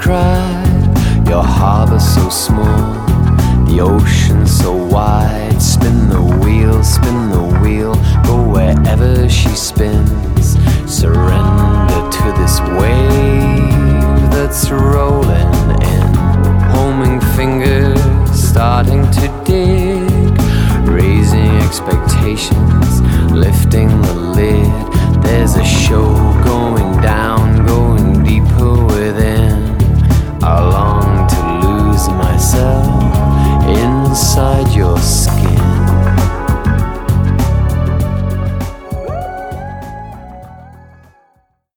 tribe, your harbor so small, the ocean so wide. Spin the wheel, go wherever she spins. Surrender to this wave.